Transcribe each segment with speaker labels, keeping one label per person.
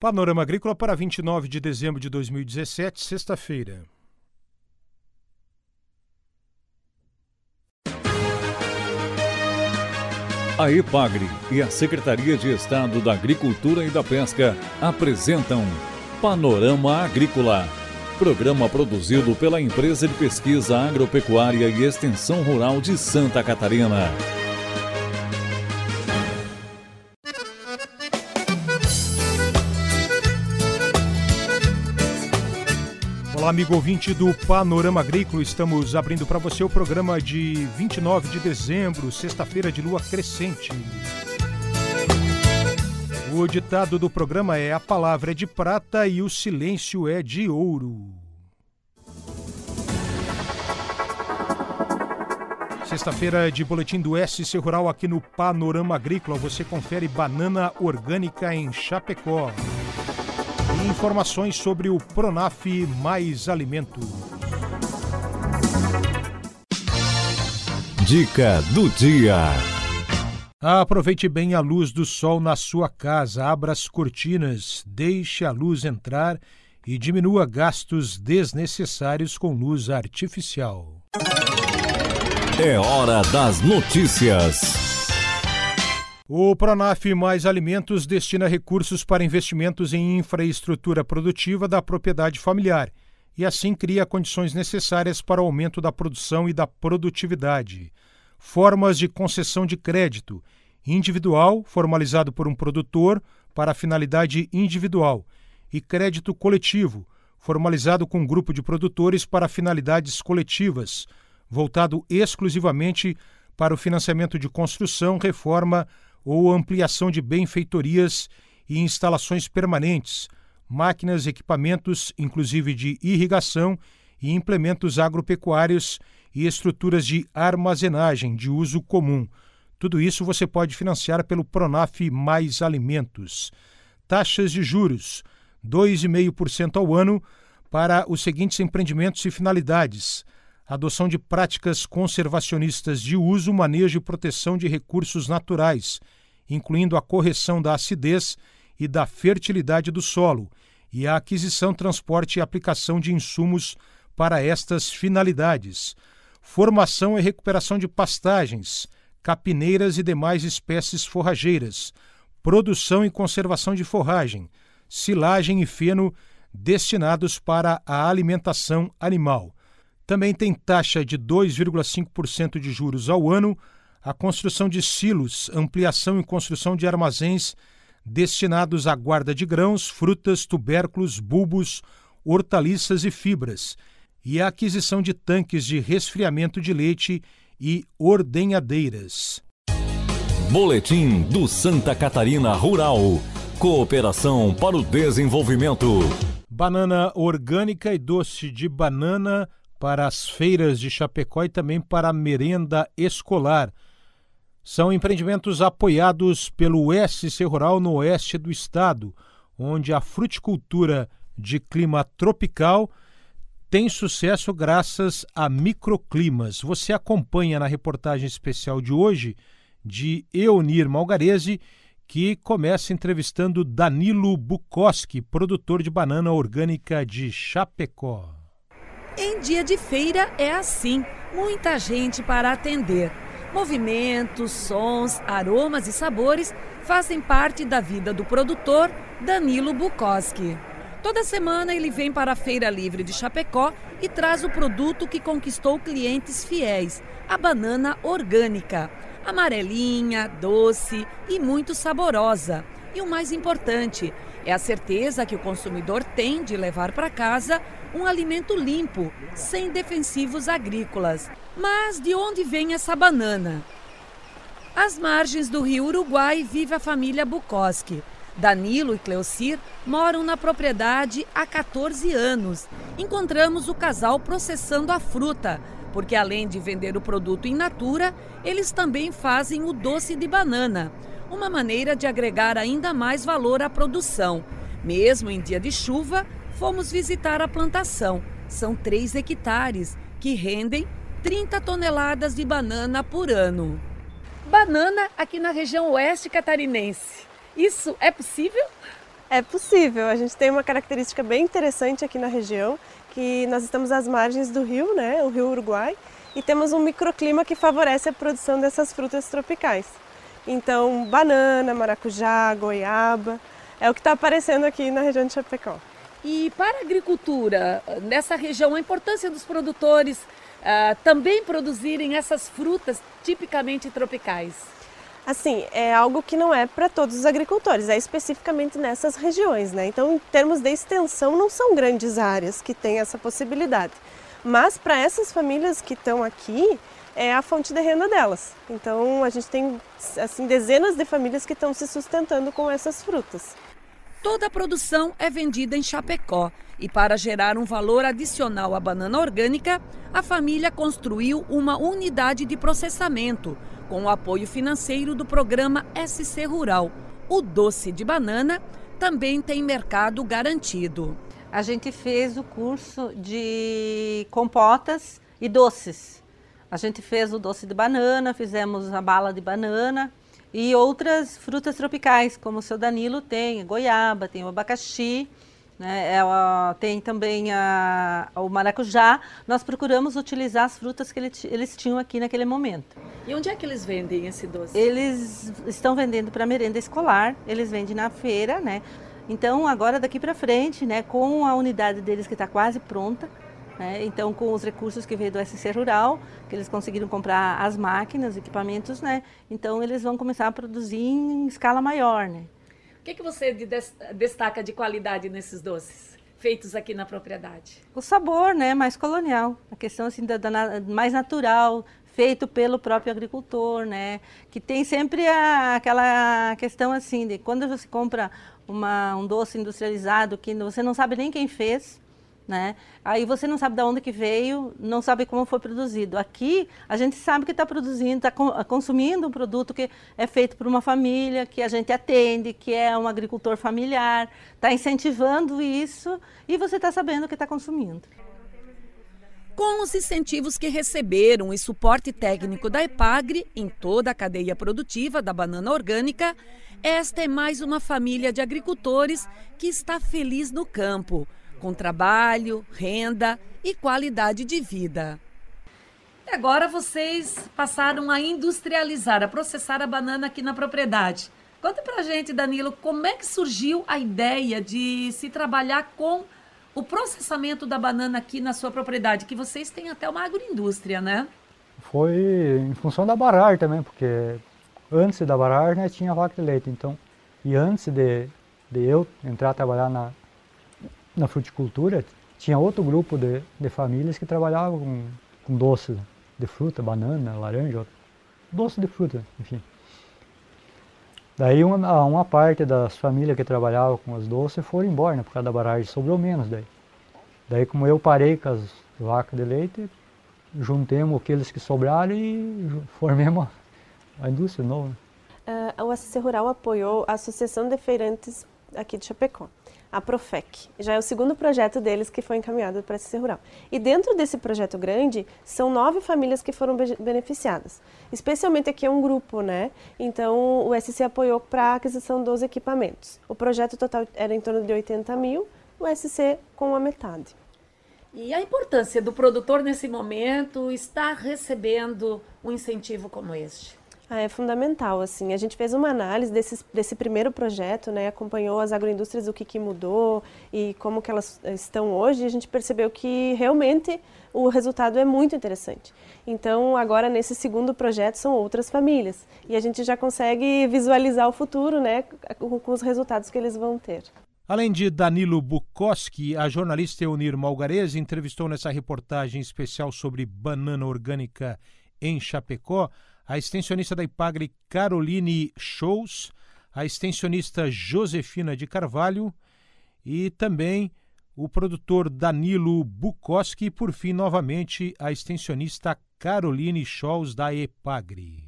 Speaker 1: Panorama Agrícola para 29 de dezembro de 2017, sexta-feira.
Speaker 2: A EPAGRE e a Secretaria de Estado da Agricultura e da Pesca apresentam Panorama Agrícola, programa produzido pela Empresa de Pesquisa Agropecuária e Extensão Rural de Santa Catarina.
Speaker 1: Olá, amigo ouvinte do Panorama Agrícola. Estamos abrindo para você o programa de 29 de dezembro, sexta-feira de lua crescente. O ditado do programa é: a palavra é de prata e o silêncio é de ouro. Sexta-feira de boletim do SC Rural aqui no Panorama Agrícola. Você confere banana orgânica em Chapecó. E informações sobre o Pronaf Mais Alimento.
Speaker 2: Dica do dia.
Speaker 1: Aproveite bem a luz do sol na sua casa, abra as cortinas, deixe a luz entrar e diminua gastos desnecessários com luz artificial.
Speaker 2: É hora das notícias.
Speaker 1: O Pronaf Mais Alimentos destina recursos para investimentos em infraestrutura produtiva da propriedade familiar e assim cria condições necessárias para o aumento da produção e da produtividade. Formas de concessão de crédito: individual, formalizado por um produtor para finalidade individual, e crédito coletivo, formalizado com um grupo de produtores para finalidades coletivas, voltado exclusivamente para o financiamento de construção, reforma ou ampliação de benfeitorias e instalações permanentes, máquinas, equipamentos, inclusive de irrigação e implementos agropecuários e estruturas de armazenagem de uso comum. Tudo isso você pode financiar pelo Pronaf Mais Alimentos. Taxas de juros: 2,5% ao ano para os seguintes empreendimentos e finalidades: adoção de práticas conservacionistas de uso, manejo e proteção de recursos naturais, incluindo a correção da acidez e da fertilidade do solo, e a aquisição, transporte e aplicação de insumos para estas finalidades. Formação e recuperação de pastagens, capineiras e demais espécies forrageiras. Produção e conservação de forragem, silagem e feno destinados para a alimentação animal. Também tem taxa de 2,5% de juros ao ano, a construção de silos, ampliação e construção de armazéns destinados à guarda de grãos, frutas, tubérculos, bulbos, hortaliças e fibras, e a aquisição de tanques de resfriamento de leite e ordenhadeiras.
Speaker 2: Boletim do Santa Catarina Rural. Cooperação para o desenvolvimento.
Speaker 1: Banana orgânica e doce de banana para as feiras de Chapecó e também para a merenda escolar. São empreendimentos apoiados pelo SC Rural no oeste do estado, onde a fruticultura de clima tropical tem sucesso graças a microclimas. Você acompanha na reportagem especial de hoje de Eonir Malgarese, que começa entrevistando Danilo Bukowski, produtor de banana orgânica de Chapecó.
Speaker 3: Em dia de feira é assim, muita gente para atender. Movimentos, sons, aromas e sabores fazem parte da vida do produtor Danilo Bukowski. Toda semana ele vem para a Feira Livre de Chapecó e traz o produto que conquistou clientes fiéis, a banana orgânica. Amarelinha, doce e muito saborosa. E o mais importante é a certeza que o consumidor tem de levar para casa um alimento limpo, sem defensivos agrícolas. Mas de onde vem essa banana? Às margens do rio Uruguai vive a família Bukowski. Danilo e Cleocir moram na propriedade há 14 anos. Encontramos o casal processando a fruta, porque além de vender o produto in natura, eles também fazem o doce de banana, uma maneira de agregar ainda mais valor à produção. Mesmo em dia de chuva, fomos visitar a plantação. São 3 hectares, que rendem 30 toneladas de banana por ano. Banana aqui na região oeste catarinense. Isso é possível?
Speaker 4: É possível, a gente tem uma característica bem interessante aqui na região, que nós estamos às margens do rio, né, o rio Uruguai, e temos um microclima que favorece a produção dessas frutas tropicais. Então, banana, maracujá, goiaba, é o que está aparecendo aqui na região de Chapecó.
Speaker 3: E para a agricultura, nessa região, a importância dos produtores também produzirem essas frutas tipicamente tropicais?
Speaker 4: Assim, é algo que não é para todos os agricultores, é especificamente nessas regiões, né? Então, em termos de extensão, não são grandes áreas que têm essa possibilidade. Mas para essas famílias que estão aqui, é a fonte de renda delas. Então, a gente tem assim, dezenas de famílias que estão se sustentando com essas frutas.
Speaker 3: Toda a produção é vendida em Chapecó e para gerar um valor adicional à banana orgânica, a família construiu uma unidade de processamento com o apoio financeiro do programa SC Rural. O doce de banana também tem mercado garantido.
Speaker 5: A gente fez o curso de compotas e doces. A gente fez o doce de banana, fizemos a bala de banana e outras frutas tropicais, como o seu Danilo tem, a goiaba, tem o abacaxi, né, tem também o maracujá. Nós procuramos utilizar as frutas que eles tinham aqui naquele momento.
Speaker 3: E onde é que eles vendem esse doce?
Speaker 5: Eles estão vendendo para merenda escolar, eles vendem na feira, né? Então, agora daqui para frente, né, com a unidade deles que está quase pronta, né, então com os recursos que veio do SC Rural, que eles conseguiram comprar as máquinas, equipamentos, né, então eles vão começar a produzir em escala maior, né.
Speaker 3: O que você destaca de qualidade nesses doces feitos aqui na propriedade?
Speaker 5: O sabor, né, mais colonial, a questão assim mais natural, feito pelo próprio agricultor, né, que tem sempre aquela questão assim de quando você compra um doce industrializado que você não sabe nem quem fez, né? Aí você não sabe de onde que veio, não sabe como foi produzido. Aqui a gente sabe que está produzindo, está consumindo um produto que é feito por uma família, que a gente atende, que é um agricultor familiar, está incentivando isso e você está sabendo o que está consumindo.
Speaker 3: Com os incentivos que receberam e suporte técnico da EPAGRE em toda a cadeia produtiva da banana orgânica, esta é mais uma família de agricultores que está feliz no campo, com trabalho, renda e qualidade de vida. E agora vocês passaram a industrializar, a processar a banana aqui na propriedade. Conta pra gente, Danilo, como é que surgiu a ideia de se trabalhar com o processamento da banana aqui na sua propriedade, que vocês têm até uma agroindústria, né?
Speaker 6: Foi em função da barragem também, porque antes da barragem, né, tinha vaca de leite, então, e antes de eu entrar a trabalhar na fruticultura, tinha outro grupo de famílias que trabalhavam com doce de fruta, banana, laranja, doce de fruta, enfim. Daí uma parte das famílias que trabalhavam com os doces foram embora, né, por causa da barragem, sobrou menos daí. Daí como eu parei com as vacas de leite, juntemos aqueles que sobraram e formemos a indústria nova.
Speaker 4: O SC Rural apoiou a Associação de Feirantes aqui de Chapecó, a Profec. Já é o segundo projeto deles que foi encaminhado para a SC Rural. E dentro desse projeto grande, são 9 famílias que foram beneficiadas. Especialmente aqui é um grupo, né? Então o SC apoiou para a aquisição dos equipamentos. O projeto total era em torno de 80 mil, o SC com a metade.
Speaker 3: E a importância do produtor nesse momento estar recebendo um incentivo como este?
Speaker 4: É fundamental, assim. A gente fez uma análise desse primeiro projeto, né? Acompanhou as agroindústrias, o que mudou e como que elas estão hoje, e a gente percebeu que realmente o resultado é muito interessante. Então, agora nesse segundo projeto são outras famílias e a gente já consegue visualizar o futuro, né? Com os resultados que eles vão ter.
Speaker 1: Além de Danilo Bukowski, a jornalista Eunir Malgarese entrevistou nessa reportagem especial sobre banana orgânica em Chapecó a extensionista da EPAGRE Caroline Schols, a extensionista Josefina de Carvalho e também o produtor Danilo Bukowski e, por fim, novamente, a extensionista Caroline Schols da EPAGRE.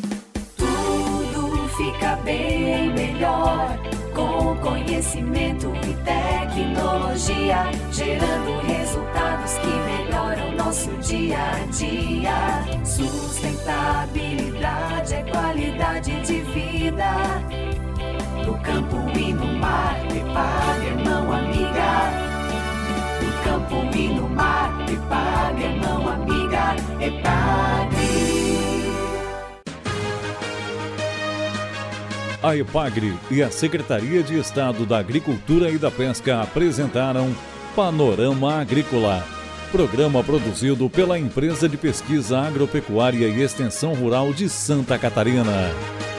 Speaker 7: Tudo fica bem melhor com conhecimento e tecnologia, gerando resultados que melhoram nosso dia a dia. Sustentabilidade é qualidade de vida. No campo e no mar, Epagre é mão amiga. No campo e no mar, Epagre é mão amiga. Epagre.
Speaker 2: A Epagre e a Secretaria de Estado da Agricultura e da Pesca apresentaram Panorama Agrícola, programa produzido pela Empresa de Pesquisa Agropecuária e Extensão Rural de Santa Catarina.